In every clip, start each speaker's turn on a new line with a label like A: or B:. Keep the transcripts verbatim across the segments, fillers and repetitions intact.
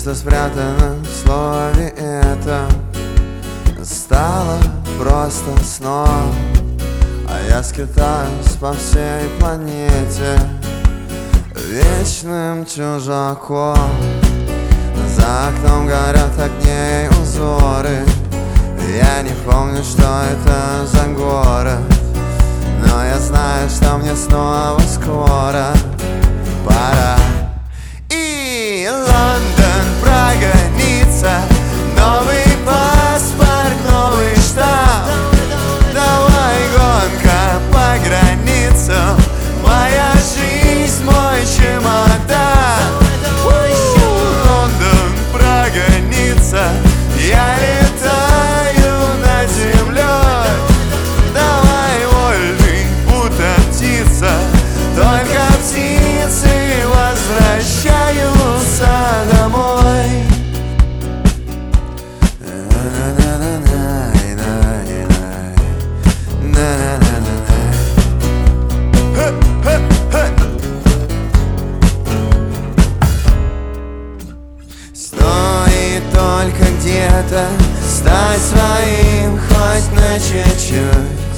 A: что спрятано в слове это стало просто сном, а я скитаюсь по всей планете вечным чужаком. За окном горят огней узоры, я не помню, что это за город, но я знаю, что мне снова скоро пора. И Лондон, Прага, Ницца, новый паспорт, новый штамп. Давай гонка по границам, моя жизнь, мой чемодан. Лондон, Прага, Ницца, я летаю над землей. Давай вольный, будто птица, только птицы возвращаются домой. Стоит только где-то стать своим хоть на чуть-чуть,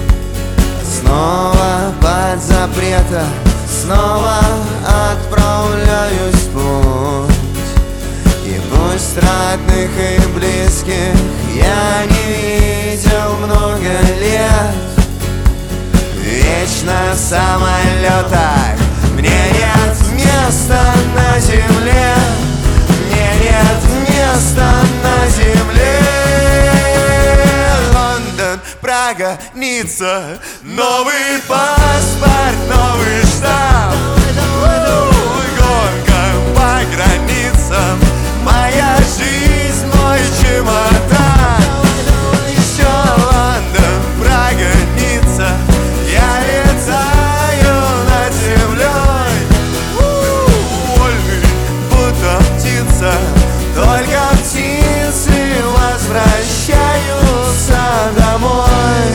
A: снова под запретом, снова отправляюсь в путь. И пусть родных и близких я не видел много лет, вечно в самолетах мне нет места на земле. Мне нет места на земле. Лондон, Прага, Ницца, новый паспорт, новый штамп. Гонка по границам, моя жизнь, мой чемодан. Еще Лондон, Прага, Ницца, я летаю над землей. Вольный, будто птица, только птицы возвращаются домой.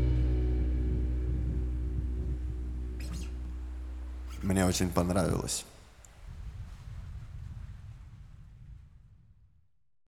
A: Мне очень понравилось.